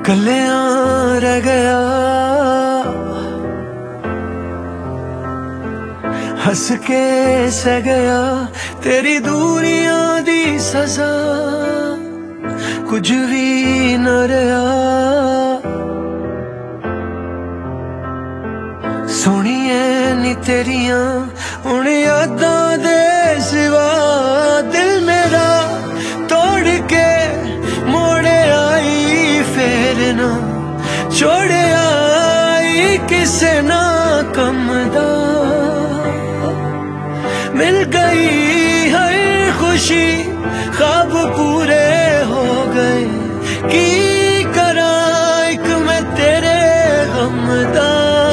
कलियां रह गया, हंस के सह गया तेरी दूरियां दी सजा, कुछ भी न रहा। सोनिए नी तेरियां हुण यादां दे सिवा, दिल मेरा तोड़ के मोड़े आई फेर ना छोड़े आई किसे ना कम दा। मिल गई हर खुशी ख्वाब पूरे हो गए, की करा एक मैं तेरे गम दा।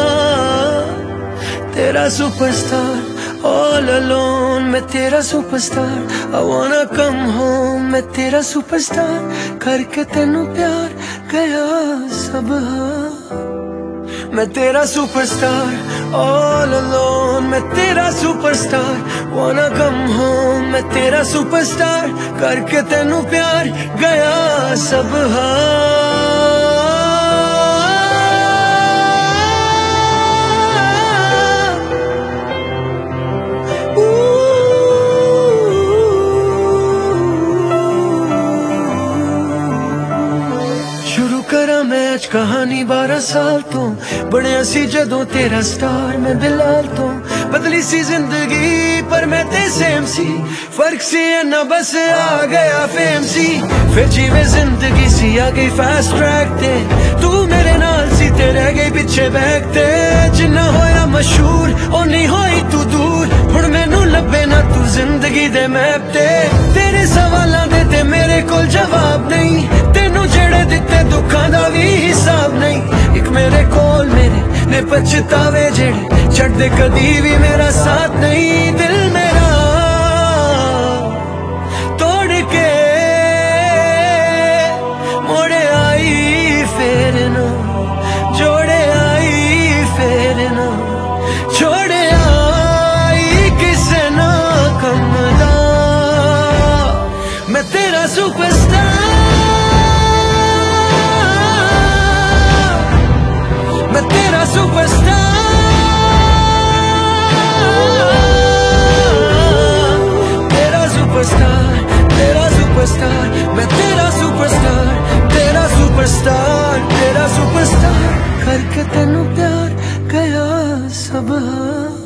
तेरा सुपरस्टार ऑल अलोन, मैं तेरा superstar I wanna come home, मैं तेरा सुपरस्टार करके तेनू प्यार गया सब। मैं तेरा सुपरस्टार ऑल अलोन, मैं तेरा सुपरस्टार wanna come home, मैं तेरा सुपरस्टार करके तेनू प्यार गया सब। शुरू करा मैच कहानी 12 साल तो, बड़े सी जदों तेरा स्टार मैं बिलाल तो। बदली सी जिंदगी पर मैं ते सेम सी, फर्क सी है ना बस आ गया फेम सी। फिर जीवे जिंदगी सी आ गई फास्ट ट्रैक ते, तू मेरे नाल सी ते रह गई पिछे बैक ते। जिन्ना होया मशहूर ओ नहीं होई तू दूर, हुण मैनू लभे ना तू जिंदगी दे मैप ते। तेरे सवालां दे ते मेरे कोल जवाब नहीं, तेनू जेड़े दिते दुखां दा भी हिसाब नहीं। एक मेरे कोल मेरे ने पछतावे जेड़े छड्डे कदी भी मेरा साथ नहीं। दिल मेरा तोड़ के मोड़े आई फेर ना जोड़े आई फेर ना छोड़े आई किसे ना कम दा। मैं तेरा सुपरस्टार, मैं तेरा सुपरस्टार, तेरा सुपरस्टार, तेरा सुपरस्टार, मैं तेरा सुपरस्टार, तेरा सुपरस्टार, तेरा सुपरस्टार करके तेनू प्यार गया सब।